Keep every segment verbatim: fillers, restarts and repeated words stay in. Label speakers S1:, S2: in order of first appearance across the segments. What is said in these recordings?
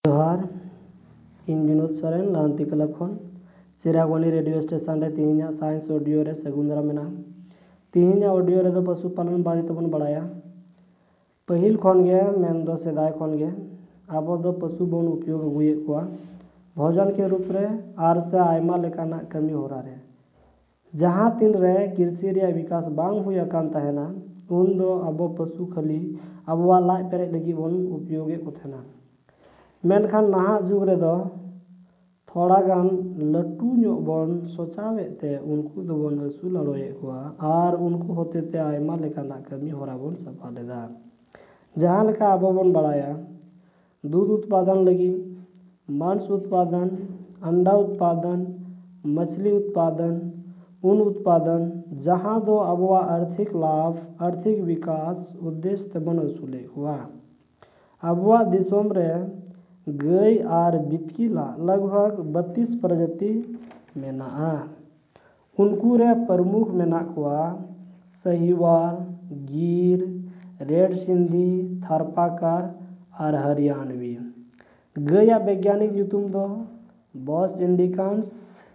S1: जोहार इन विनोद सोरेन लांती क्लब खन चिरागवानी रेडियो स्टेशन रे तीहिना साइंस ऑडियो रे सगुन दारा मेना तीहिना ऑडियो रे दो पशुपालन बारे तबन बड़ाया पहिल खन गे मेन दो सेदाय खन गे आबो दो पशु बन उपयोग हुए को भोजन के रूप रे आर से आयमा लेकाना कमी होरा रे जहां तीन रे कृषि रे विकास बांग हुई अकान तहना उन दो आबो पशु खाली आबो लाज पेरे लगी बन उपयोग को थेना मेनखान नहा जुग रे दो थोड़ा गान लटू ᱧᱚᱜ बन सोचावे ते उनको दो बन असुल अड़ोए को आर उनको होते ते आयमा लेकाना कमी होरा बन सफा लेदा जहां लेका आबो बन बड़ाया दूध उत्पादन लगी मांस उत्पादन अंडा उत्पादन मछली उत्पादन ऊन उत्पादन जहां दो आबो आर्थिक लाभ आर्थिक विकास उद्देश्य ते बन असुले हुआ आबो दिसोम रे गई और बितकीला लगभग बत्तीस प्रजाति मेना उनको रे प्रमुख मेना कुआ सहीवाल गिर रेड सिंधी थारपाकर और हरियाणवी गया वैज्ञानिक युतुम दो बॉस इंडिकांस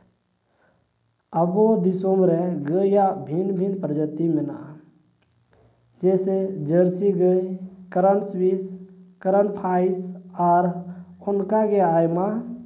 S1: अबो दिसोम रे गया भिन्न भिन्न प्रजाति मेना जैसे जर्सी गई करन स्विस करन फाइस और उनका के आयमा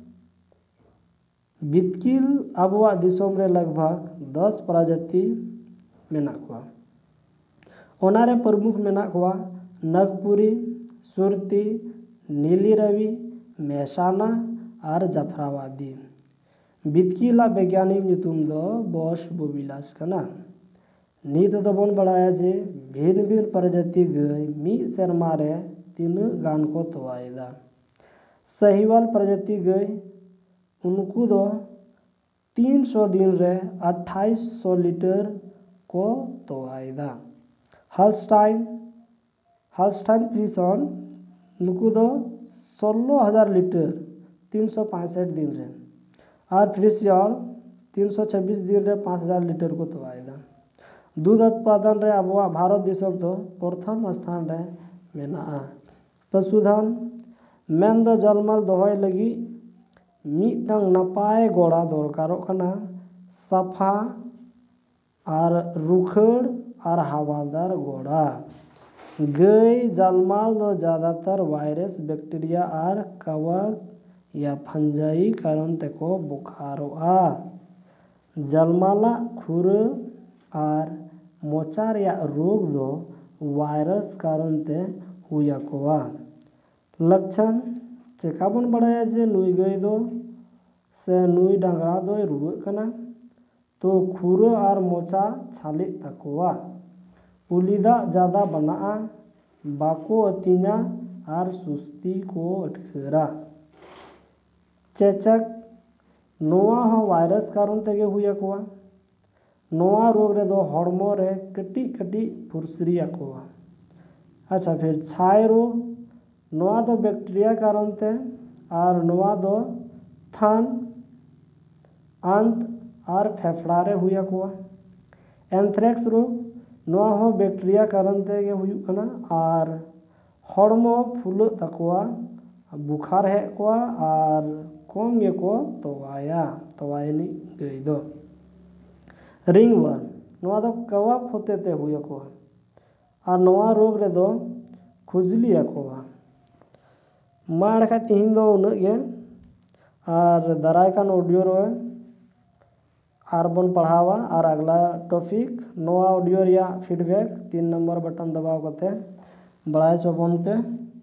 S1: बितकिल अबुआ दिसोम रे लगभग दस प्रजाति मेना कुआ ओनारे प्रमुख मेना कुआ नगपुरी सुरती नीली रवि मेहसाना और जफराबादी बितकीला वैज्ञानिक ᱧᱩᱛᱩᱢ दो बॉस बोबिलास कना नीत दो बन बड़ाया जे भिन्न भिन्न प्रजाति गई मी शर्मा रे तीन गान को तोवाएदा सहीवाल प्रजाति गई उनको दो तीन सौ दिन रे अट्ठाईस सौ लीटर को तोवाएदा हॉल्स्टाइन हॉल्स्टाइन फ्रीसन उनको दो सोलह हजार लीटर तीन सौ पैंसठ दिन रे और फ्रीसियल तीन सौ छब्बीस दिन रे पाँच हजार लीटर को तोवाएदा दूध उत्पादन रे अब भारत दिसम तो प्रथम स्थान रे मेना पशुधन मेन दो जलमल दोहय लगी मिटंग नपाय गोड़ा दरकारों कना सफा और रुखड़ और हवादार गोड़ा गई जलमाल दो ज़्यादातर वायरस बैक्टीरिया और कवक या फंजाई कारण तेको बुखारोआ जलमाला खुर और मोचार या रोग दो वायरस कारण ते हुआ कोआ लक्षण चेका बन बड़ाया जे नुई गई दो से नुई डांगरा दो रुआ कना तो खुर और मोचा छाले तकोआ उलिदा ज़्यादा बना बाको अतिना और सुस्ती को अटकेरा चेचक नोआ हो वायरस कारण तेगे हुआ कोआ नोआ रोग रे दो हॉर्मो रे कटी कटी फुरसरिया कोआ अच्छा फिर छाय रोग नोआ दो बैक्टीरिया कारण ते और नोआ दो थन अंत और फेफड़ा रे हुआ कोआ एंथ्रेक्स रोग नोआ हो बैक्टीरिया कारण ते गे हुई कना और हॉर्मो फुल तकोआ बुखार है कोआ और कम गे को तोवाया तोवायनी गई दो रिंगवर्म नोआ दो कवक होते ते हुआ कोआ और नोआ रोग रे दो खुजली कोआ माड़ का तीन दो उनगे और दराय का ऑडियो रोए आर बन पढ़ावा और अगला टॉपिक नोआ ऑडियो या फीडबैक तीन नंबर बटन दबाव करते बड़ाई चौबन पे